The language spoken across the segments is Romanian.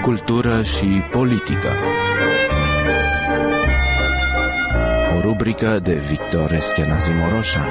Cultură și politică. O rubrică de Victor Eschenazi Moroșan.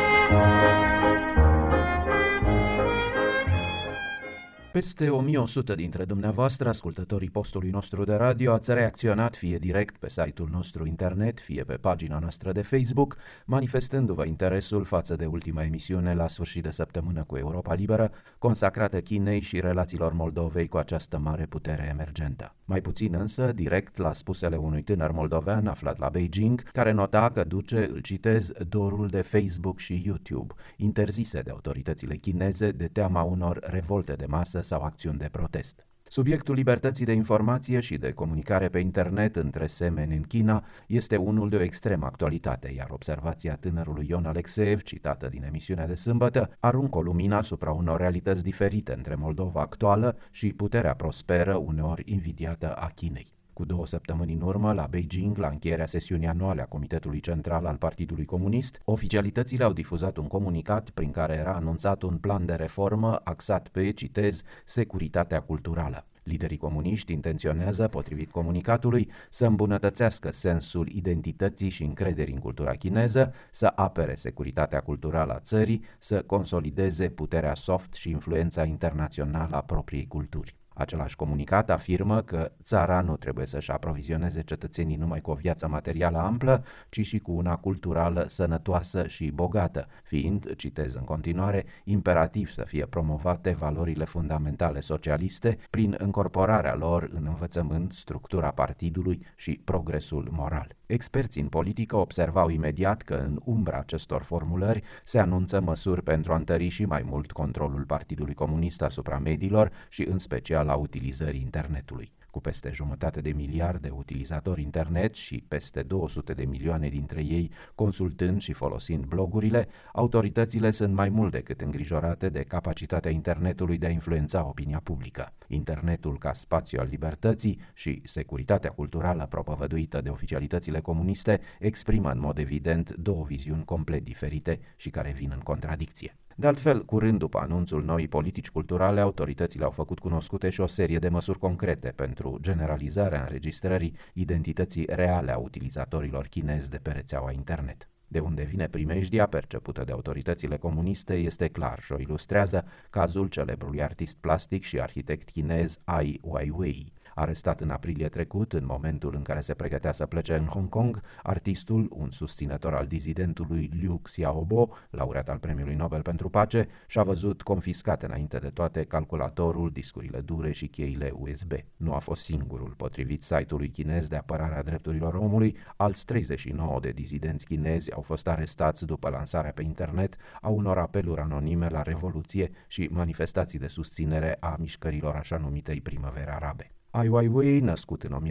Peste 1100 dintre dumneavoastră, ascultătorii postului nostru de radio, ați reacționat fie direct pe site-ul nostru internet, fie pe pagina noastră de Facebook, manifestându-vă interesul față de ultima emisiune la sfârșit de săptămână cu Europa Liberă, consacrată Chinei și relațiilor Moldovei cu această mare putere emergentă. Mai puțin însă, direct la spusele unui tânăr moldovean aflat la Beijing, care nota că duce, îl citez, dorul de Facebook și YouTube, interzise de autoritățile chineze de teama unor revolte de masă sau acțiuni de protest. Subiectul libertății de informație și de comunicare pe internet între semeni în China este unul de o extremă actualitate, iar observația tânărului Ion Alexeev, citată din emisiunea de sâmbătă, aruncă o lumină asupra unor realități diferite între Moldova actuală și puterea prosperă, uneori invidiată, a Chinei. Cu 2 săptămâni în urmă, la Beijing, la încheierea sesiunii anuale a Comitetului Central al Partidului Comunist, oficialitățile au difuzat un comunicat prin care era anunțat un plan de reformă axat pe, citez, securitatea culturală. Liderii comuniști intenționează, potrivit comunicatului, să îmbunătățească sensul identității și încrederii în cultura chineză, să apere securitatea culturală a țării, să consolideze puterea soft și influența internațională a propriei culturi. Același comunicat afirmă că țara nu trebuie să-și aprovizioneze cetățenii numai cu o viață materială amplă, ci și cu una culturală sănătoasă și bogată, fiind, citez în continuare, imperativ să fie promovate valorile fundamentale socialiste prin încorporarea lor în învățământ, structura partidului și progresul moral. Experții în politică observau imediat că în umbra acestor formulări se anunță măsuri pentru a întări și mai mult controlul Partidului Comunist asupra mediilor și în special a utilizării internetului. Cu peste 1,5 miliarde de utilizatori internet și peste 200 de milioane dintre ei consultând și folosind blogurile, autoritățile sunt mai mult decât îngrijorate de capacitatea internetului de a influența opinia publică. Internetul ca spațiu al libertății și securitatea culturală propovăduită de oficialitățile comuniste exprimă în mod evident două viziuni complet diferite și care vin în contradicție. De altfel, curând după anunțul noii politici culturale, autoritățile au făcut cunoscute și o serie de măsuri concrete pentru generalizarea înregistrării identității reale a utilizatorilor chinezi de pe rețeaua internet. De unde vine primejdia percepută de autoritățile comuniste este clar și o ilustrează cazul celebrului artist plastic și arhitect chinez Ai Weiwei. Arestat în aprilie trecut, în momentul în care se pregătea să plece în Hong Kong, artistul, un susținător al dizidentului Liu Xiaobo, laureat al Premiului Nobel pentru Pace, și-a văzut confiscate înainte de toate calculatorul, discurile dure și cheile USB. Nu a fost singurul. Potrivit site-ului chinez de apărare a drepturilor omului, alți 39 de dizidenți chinezi au fost arestați după lansarea pe internet a unor apeluri anonime la revoluție și manifestații de susținere a mișcărilor așa numitei primăveri arabe. Ai Weiwei, născut în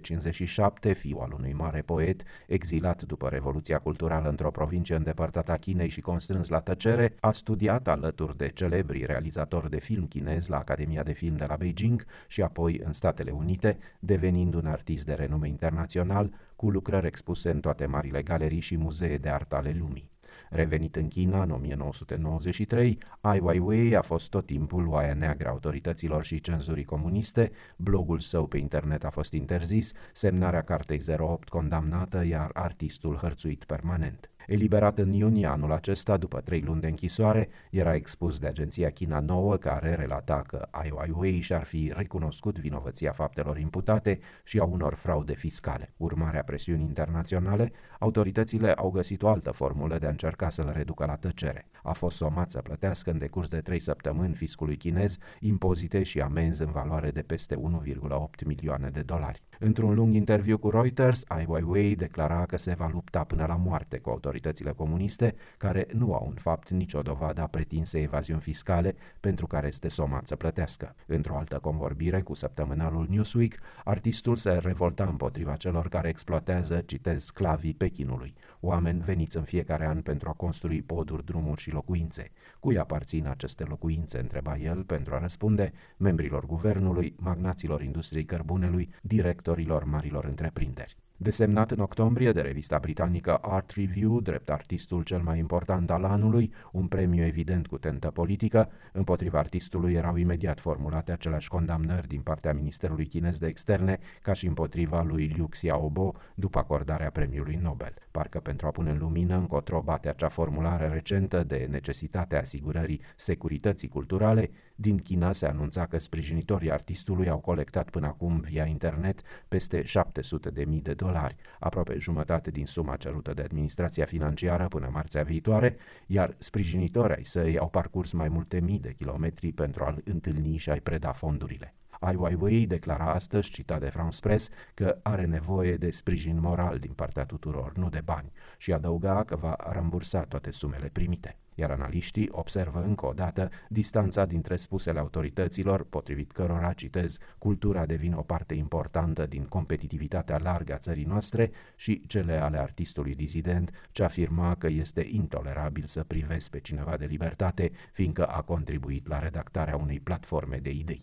1957, fiu al unui mare poet, exilat după Revoluția Culturală într-o provincie îndepărtată a Chinei și constrâns la tăcere, a studiat alături de celebrii realizatori de film chinezi la Academia de Film de la Beijing și apoi în Statele Unite, devenind un artist de renume internațional, cu lucrări expuse în toate marile galerii și muzee de artă ale lumii. Revenit în China în 1993, Ai Weiwei a fost tot timpul oaia neagră a autorităților și cenzurii comuniste, blogul său pe internet a fost interzis, semnarea Cartei 08 condamnată, iar artistul hărțuit permanent. Eliberat în iunie anul acesta, după 3 luni de închisoare, era expus de agenția China Nouă, care relata că Ai Weiwei și-ar fi recunoscut vinovăția faptelor imputate și a unor fraude fiscale. Urmare a presiunii internaționale, autoritățile au găsit o altă formulă de a încerca să-l reducă la tăcere. A fost somat să plătească în decurs de 3 săptămâni fiscului chinez impozite și amenzi în valoare de peste 1,8 milioane de dolari. Într-un lung interviu cu Reuters, Ai Weiwei declara că se va lupta până la moarte cu autoritățile comuniste, care nu au în fapt nicio dovadă a pretinsei evaziuni fiscale pentru care este somat să plătească. Într-o altă convorbire cu săptămânalul Newsweek, artistul se revolta împotriva celor care exploatează, citez, sclavii Pechinului, oameni veniți în fiecare an pentru a construi poduri, drumuri și locuințe. Cui aparțin aceste locuințe, întreba el, pentru a răspunde membrilor guvernului, magnaților industriei cărbunelui, directorilor marilor întreprinderi. Desemnat în octombrie de revista britanică Art Review drept artistul cel mai important al anului, un premiu evident cu tentă politică, împotriva artistului erau imediat formulate aceleași condamnări din partea Ministerului Chinez de Externe ca și împotriva lui Liu Xiaobo după acordarea premiului Nobel. Parcă pentru a pune în lumină încotro bate acea formulare recentă de necesitatea asigurării securității culturale, din China se anunța că sprijinitorii artistului au colectat până acum via internet peste $700.000, aproape jumătate din suma cerută de administrația financiară până marțea viitoare, iar sprijinitorii ai săi au parcurs mai multe mii de kilometri pentru a-l întâlni și a-i preda fondurile. Ai Weiwei declara astăzi, citat de France Press, că are nevoie de sprijin moral din partea tuturor, nu de bani, și adăuga că va rambursa toate sumele primite. Iar analiștii observă încă o dată distanța dintre spusele autorităților, potrivit cărora, citez, cultura devine o parte importantă din competitivitatea largă a țării noastre, și cele ale artistului dizident, ce afirma că este intolerabil să privezi pe cineva de libertate, fiindcă a contribuit la redactarea unei platforme de idei.